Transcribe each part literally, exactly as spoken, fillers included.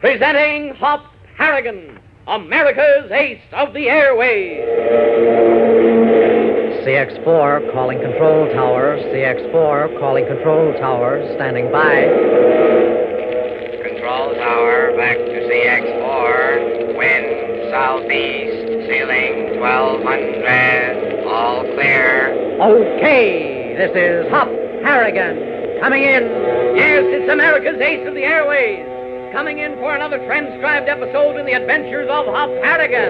Presenting Hop Harrigan, America's Ace of the Airways. C X four calling control tower. C X four calling control tower. Standing by. Control tower, back to C X four. Wind southeast. Ceiling twelve hundred. All clear. Okay, this is Hop Harrigan. Coming in. Yes, it's America's Ace of the Airways. Coming in for another transcribed episode in the adventures of Hop Harrigan.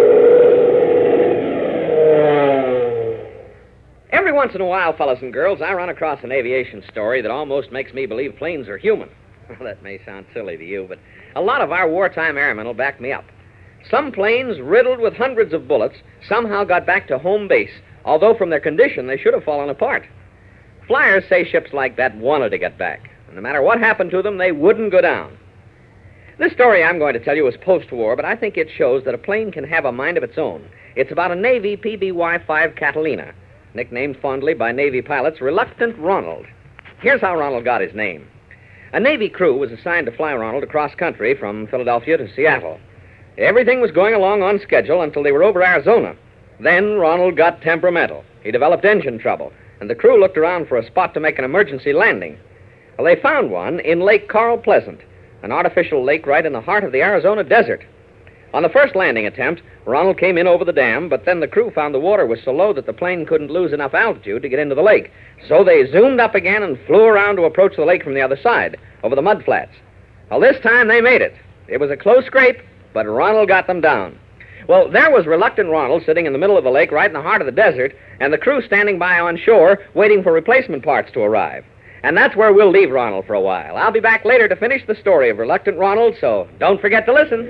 Every once in a while, fellas and girls, I run across an aviation story that almost makes me believe planes are human. Well, that may sound silly to you, but a lot of our wartime airmen will back me up. Some planes, riddled with hundreds of bullets, somehow got back to home base, although from their condition they should have fallen apart. Flyers say ships like that wanted to get back, and no matter what happened to them, they wouldn't go down. This story I'm going to tell you is post-war, but I think it shows that a plane can have a mind of its own. It's about a Navy P B Y five Catalina, nicknamed fondly by Navy pilots Reluctant Ronald. Here's how Ronald got his name. A Navy crew was assigned to fly Ronald across country from Philadelphia to Seattle. Everything was going along on schedule until they were over Arizona. Then Ronald got temperamental. He developed engine trouble, and the crew looked around for a spot to make an emergency landing. Well, they found one in Lake Carl Pleasant, an artificial lake right in the heart of the Arizona desert. On the first landing attempt, Ronald came in over the dam, but then the crew found the water was so low that the plane couldn't lose enough altitude to get into the lake. So they zoomed up again and flew around to approach the lake from the other side, over the mud flats. Well, this time they made it. It was a close scrape, but Ronald got them down. Well, there was Reluctant Ronald sitting in the middle of the lake right in the heart of the desert, and the crew standing by on shore waiting for replacement parts to arrive. And that's where we'll leave Ronald for a while. I'll be back later to finish the story of Reluctant Ronald, so don't forget to listen.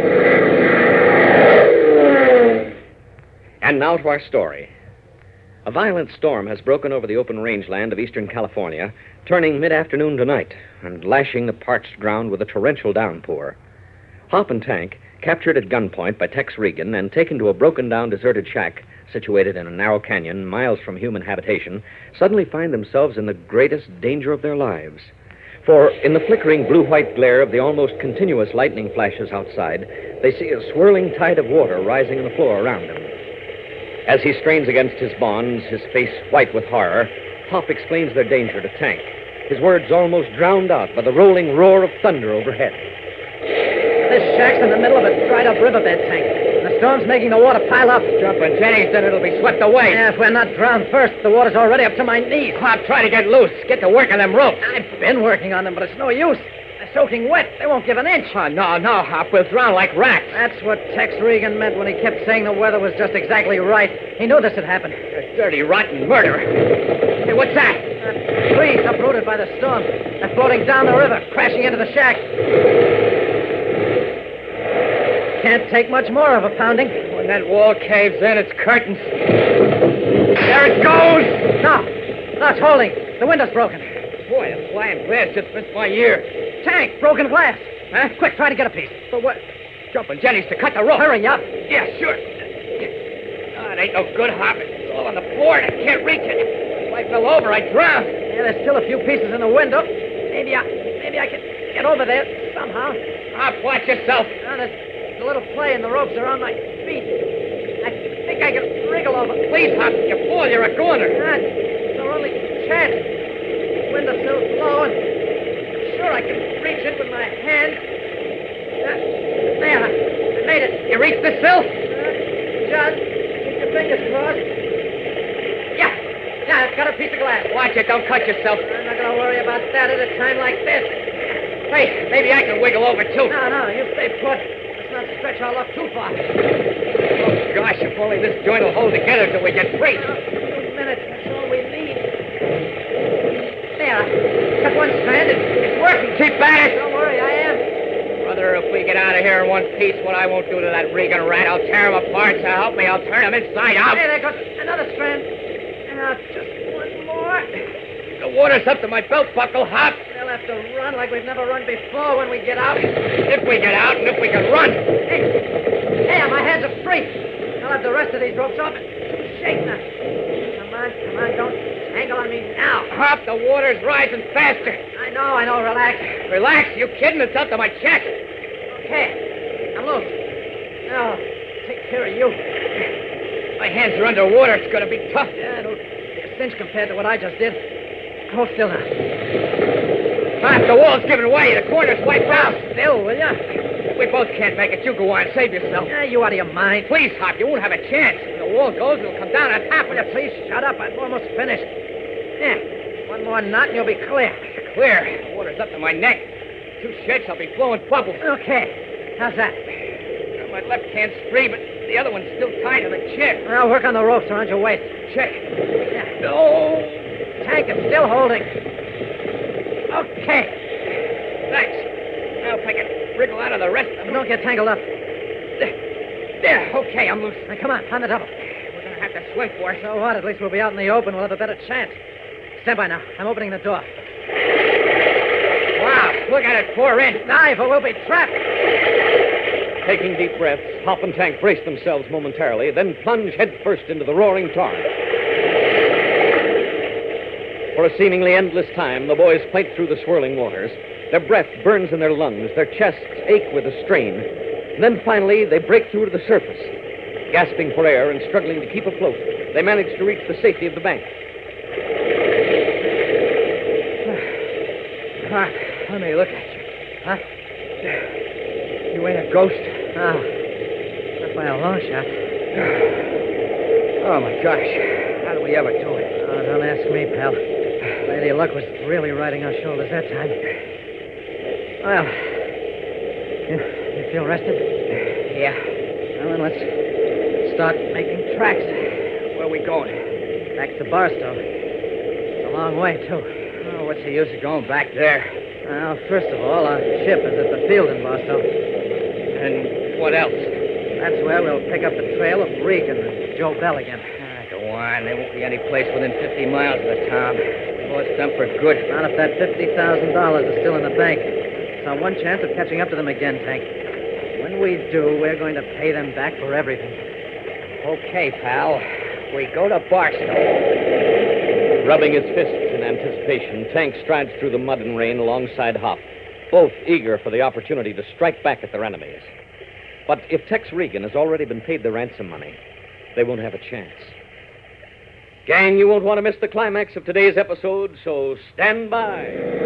And now to our story. A violent storm has broken over the open rangeland of eastern California, turning mid-afternoon to night and lashing the parched ground with a torrential downpour. Hop and Tank, captured at gunpoint by Tex Regan and taken to a broken-down deserted shack situated in a narrow canyon miles from human habitation, suddenly find themselves in the greatest danger of their lives. For in the flickering blue-white glare of the almost continuous lightning flashes outside, they see a swirling tide of water rising on the floor around them. As he strains against his bonds, his face white with horror, Hop explains their danger to Tank, his words almost drowned out by the rolling roar of thunder overhead. This shack's in the middle of a dried-up riverbed, Tank. The storm's making the water pile up. Jumping Jennings, then it'll be swept away. Yeah, if we're not drowned first, the water's already up to my knees. Hop, try to get loose. Get to work on them ropes. I've been working on them, but it's no use. They're soaking wet. They won't give an inch. Oh, no, no, Hop. We'll drown like rats. That's what Tex Regan meant when he kept saying the weather was just exactly right. He knew this had happened. A dirty, rotten murderer. Hey, what's that? Uh, trees uprooted by the storm. They're floating down the river, crashing into the shack. Can't take much more of a pounding. When that wall caves in, it's curtains. There it goes! No, no, it's holding. The window's broken. Boy, a flying glass just missed my ear. Tank, broken glass. Huh? Quick, try to get a piece. But what? Jumping Jennings to cut the rope. Hurry up. Yeah, sure. Oh, it ain't no good, Hop. It's all on the floor and I can't reach it. If I fell over, I'd drown. Yeah, there's still a few pieces in the window. Maybe I, maybe I can get over there somehow. Hop, watch yourself. Oh, there's a little play and the ropes around my feet. I think I can wriggle over. Please, Hop. If you fall, you're a goner. Ah, it's our only chance. The windowsill's low, and I'm sure I can reach it with my hand. Uh, there, I made it. You reached the sill? Uh, John, keep your fingers crossed. Yeah, yeah, I've got a piece of glass. Watch it. Don't cut yourself. I'm not going to worry about that at a time like this. Hey, maybe I can wiggle over, too. No, no, you stay put. Let's not stretch our luck too far. Oh, gosh, if only this joint will hold together till we get free. Uh, two minutes, that's all we need. There, got one strand. It's, it's working. Keep at it. Don't worry, I am. Brother, if we get out of here in one piece, what I won't do to that Regan rat, I'll tear him apart. So help me, I'll turn him inside out. Hey, there goes another strand. Now, just one more. The water's up to my belt buckle, Hop. We'll have to run like we've never run before when we get out. If we get out and if we can run. Hey, hey, my hands are free. I'll have the rest of these ropes off and shake now. Come on, come on, don't tangle on me now. Hop, the water's rising faster. I know, I know, relax. Relax, you kidding? It's up to my chest. Okay. I'm loose. Now, take care of you. My hands are underwater. It's going to be tough. Yeah, it'll be a cinch compared to what I just did. Hold still now. Ah, the wall's giving way. The corner's wiped out. Still, will ya? We both can't make it. You go on. Save yourself. Yeah, you out of your mind. Please, Hop. You won't have a chance. When the wall goes, it'll come down on top of you. Please shut up. I'm almost finished. Yeah. One more knot and you'll be clear. Clear? The water's up to my neck. Two shakes, I'll be blowing bubbles. Okay. How's that? Well, my left hand's free, but the other one's still tied to the chair. Well, work on the ropes around your waist. Check. Yeah. No. Tank is still holding. Okay. Thanks. Now if I can wriggle out of the rest of them. Don't get tangled up. There. There. Okay, I'm loose. Now, come on, on the double. We're going to have to swim for it. So what? At least we'll be out in the open. We'll have a better chance. Stand by now. I'm opening the door. Wow, look at it pour in. Dive or we'll be trapped. Taking deep breaths, Hop and Tank brace themselves momentarily, then plunge headfirst into the roaring torrent. For a seemingly endless time, the boys fight through the swirling waters. Their breath burns in their lungs, their chests ache with the strain. And then finally, they break through to the surface. Gasping for air and struggling to keep afloat, they manage to reach the safety of the bank. Hop, let me look at you. Huh? You ain't a ghost? No. Not by a long shot. Oh, my gosh. How do we ever do it? Oh, don't ask me, pal. Lady Luck was really riding our shoulders that time. Well, you, you feel rested? Yeah. Well, then let's start making tracks. Where are we going? Back to Barstow. It's a long way, too. Oh, what's the use of going back there? Well, first of all, our ship is at the field in Barstow. And what else? That's where we'll pick up the trail of Regan and Joe Bell again. Ah, go on. There won't be any place within fifty miles of the town. We've lost them for good. Not if that fifty thousand dollars is still in the bank. It's our one chance of catching up to them again, Tank. When we do, we're going to pay them back for everything. Okay, pal. We go to Barstow. Rubbing his fists in anticipation, Tank strides through the mud and rain alongside Hop, both eager for the opportunity to strike back at their enemies. But if Tex Regan has already been paid the ransom money, they won't have a chance. Gang, you won't want to miss the climax of today's episode, so stand by.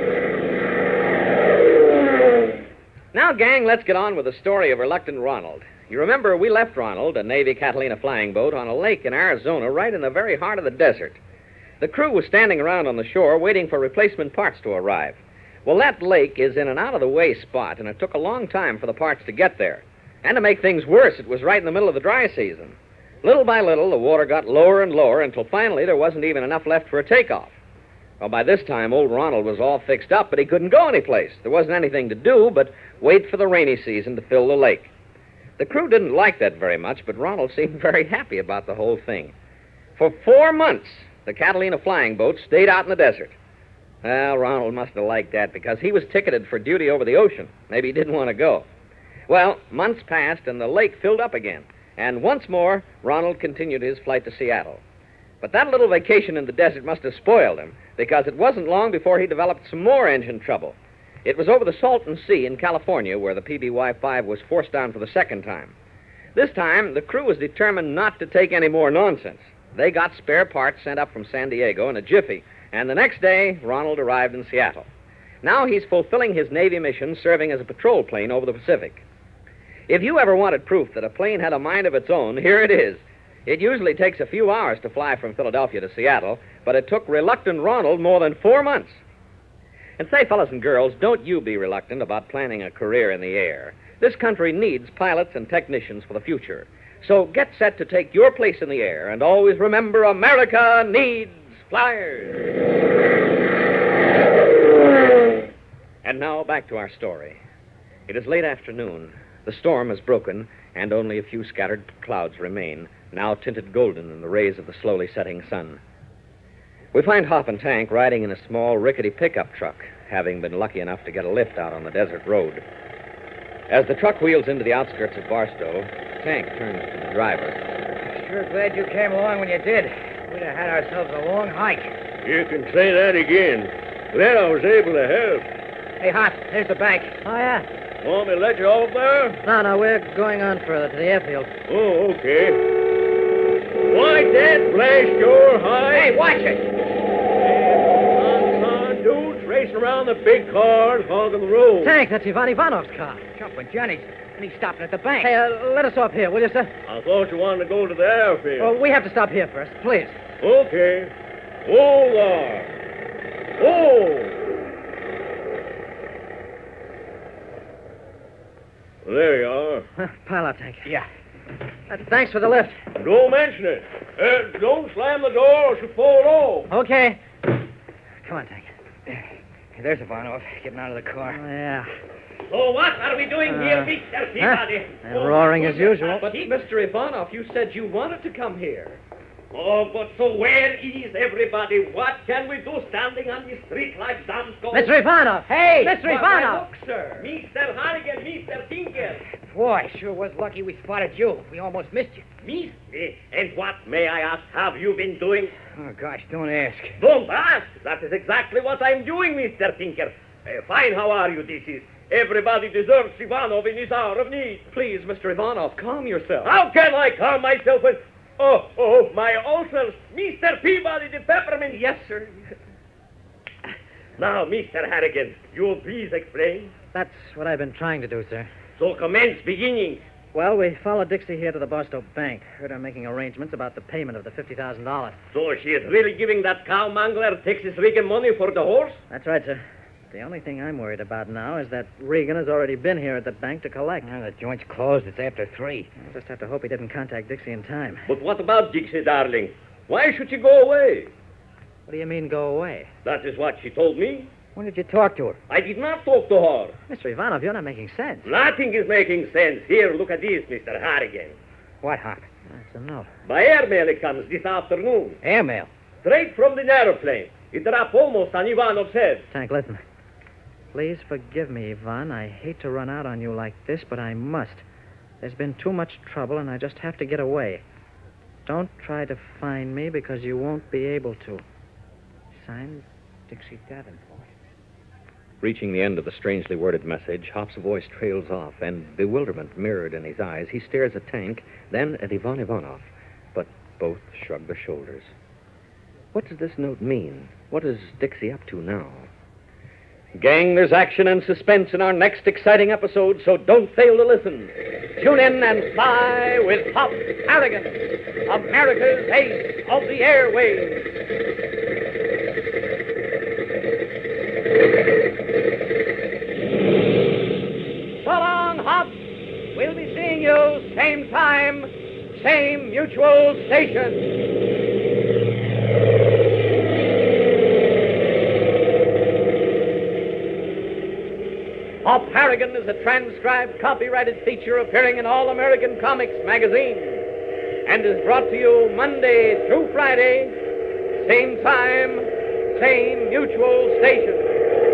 Now, gang, let's get on with the story of Reluctant Ronald. You remember we left Ronald, a Navy Catalina flying boat, on a lake in Arizona right in the very heart of the desert. The crew was standing around on the shore waiting for replacement parts to arrive. Well, that lake is in an out-of-the-way spot, and it took a long time for the parts to get there. And to make things worse, it was right in the middle of the dry season. Little by little, the water got lower and lower until finally there wasn't even enough left for a takeoff. Well, by this time, old Ronald was all fixed up, but he couldn't go anyplace. There wasn't anything to do but wait for the rainy season to fill the lake. The crew didn't like that very much, but Ronald seemed very happy about the whole thing. For four months, the Catalina flying boat stayed out in the desert. Well, Ronald must have liked that because he was ticketed for duty over the ocean. Maybe he didn't want to go. Well, months passed and the lake filled up again. And once more, Ronald continued his flight to Seattle. But that little vacation in the desert must have spoiled him because it wasn't long before he developed some more engine trouble. It was over the Salton Sea in California where the P B Y five was forced down for the second time. This time, the crew was determined not to take any more nonsense. They got spare parts sent up from San Diego in a jiffy, and the next day, Ronald arrived in Seattle. Now he's fulfilling his Navy mission serving as a patrol plane over the Pacific. If you ever wanted proof that a plane had a mind of its own, here it is. It usually takes a few hours to fly from Philadelphia to Seattle, but it took Reluctant Ronald more than four months. And say, fellas and girls, don't you be reluctant about planning a career in the air. This country needs pilots and technicians for the future. So get set to take your place in the air, and always remember America needs flyers. And now back to our story. It is late afternoon. The storm has broken, and only a few scattered clouds remain, now tinted golden in the rays of the slowly setting sun. We find Hop and Tank riding in a small, rickety pickup truck, having been lucky enough to get a lift out on the desert road. As the truck wheels into the outskirts of Barstow, Tank turns to the driver. Sure glad you came along when you did. We'd have had ourselves a long hike. You can say that again. Glad I was able to help. Hey, Hop, there's the bank. Oh, yeah? Want me to let you off there? No, no, we're going on further to the airfield. Oh, okay. Why, Dad, blast your high. Hey, watch it. Son, son, dudes racing around the big cars hogging the road. Tank, that's Ivan Ivanov's car. Jumping Johnny's. And he's stopping at the bank. Hey, uh, let us off here, will you, sir? I thought you wanted to go to the airfield. Well, we have to stop here first, please. Okay. Whoa there. Whoa. There you are. Uh, pile out, Tank. Yeah. Uh, thanks for the lift. Don't mention it. Uh, don't slam the door or she'll fall off. Okay. Come on, Tank. Hey, there's Ivanov getting out of the car. Oh, yeah. So what are we doing Uh, here, Mister Peabody? Huh? Uh, roaring as usual. But, Mister Ivanov, you said you wanted to come here. Oh, but so where is everybody? What can we do standing on the street like dumbskulls? Mister Ivanov! Hey! Mister Why, why, Ivanov! look, sir. Mister Harrigan, Mister Tinker. Boy, sure was lucky we spotted you. We almost missed you. Me? Eh, And what, may I ask, have you been doing? Oh, gosh, don't ask. Don't ask. That is exactly what I'm doing, Mister Tinker. Uh, fine, how are you, this is? Everybody deserves Ivanov in his hour of need. Please, Mister Ivanov, calm yourself. How can I calm myself when... Oh, oh, my ulcers. Mister Peabody, the peppermint. Yes, sir. Now, Mister Harrigan, you'll please explain. That's what I've been trying to do, sir. So commence beginning. Well, we followed Dixie here to the Barstow Bank. Heard her making arrangements about the payment of the fifty thousand dollars. So she is really giving that cow mangler Texas Regan money for the horse? That's right, sir. The only thing I'm worried about now is that Regan has already been here at the bank to collect. Well, the joint's closed. It's after three. I'll just have to hope he didn't contact Dixie in time. But what about Dixie, darling? Why should she go away? What do you mean, go away? That is what she told me. When did you talk to her? I did not talk to her. Mister Ivanov, you're not making sense. Nothing is making sense. Here, look at this, Mister Harrigan. What, Hop? That's a note. By airmail it comes this afternoon. Airmail. Straight from the aeroplane. It dropped almost on Ivanov's head. Tank, listen. Please forgive me, Ivan. I hate to run out on you like this, but I must. There's been too much trouble, and I just have to get away. Don't try to find me, because you won't be able to. Signed, Dixie Davenport. Reaching the end of the strangely worded message, Hop's voice trails off, and bewilderment mirrored in his eyes. He stares at Tank, then at Ivan Ivanov. But both shrug their shoulders. What does this note mean? What is Dixie up to now? Gang, there's action and suspense in our next exciting episode, so don't fail to listen. Tune in and fly with Hop Harrigan, America's ace of the airwaves. So long, Hop. We'll be seeing you same time, same mutual station. Hop Harrigan is a transcribed, copyrighted feature appearing in All American Comics magazine and is brought to you Monday through Friday, same time, same mutual station.